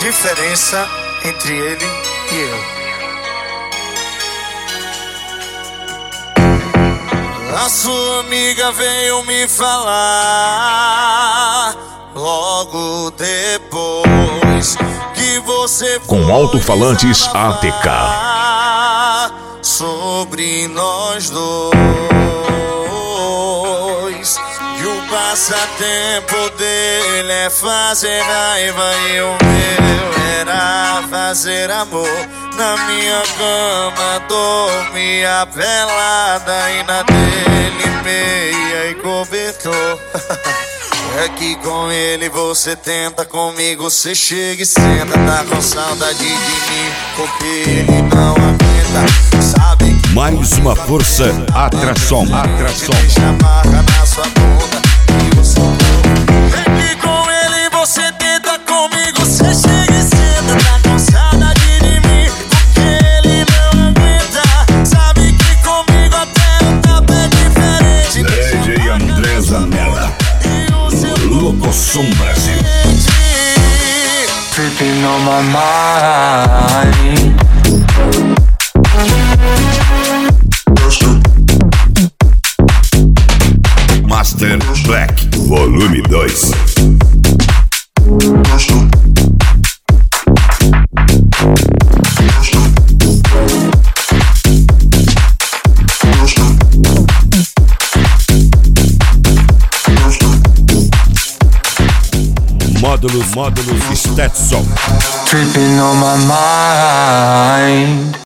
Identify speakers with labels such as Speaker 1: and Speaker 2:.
Speaker 1: diferença entre ele e eu. A sua amiga veio me falar logo depois que você
Speaker 2: com alto-falantes ATK
Speaker 1: sobre nós dois. E o passatempo dele é fazer raiva e o meu era fazer amor. Na minha cama dormia pelada e na dele meia e cobertor. É que com ele você tenta, comigo você chega e senta. Tá com saudade de mim porque ele não aguenta. Sabe que
Speaker 2: mais uma força atração.
Speaker 1: Deixa a marca na sua bunda e o seu corpo. É que com ele você tenta, comigo você chega e senta. Tá com saudade de mim porque ele não aguenta. Sabe que comigo até o tapa é diferente.
Speaker 2: DJ André Zanella, Louco Som Brasil.
Speaker 3: Tripping on my mind.
Speaker 2: Master Black, volume 2. Módulos Stetson.
Speaker 3: Tripping on my mind.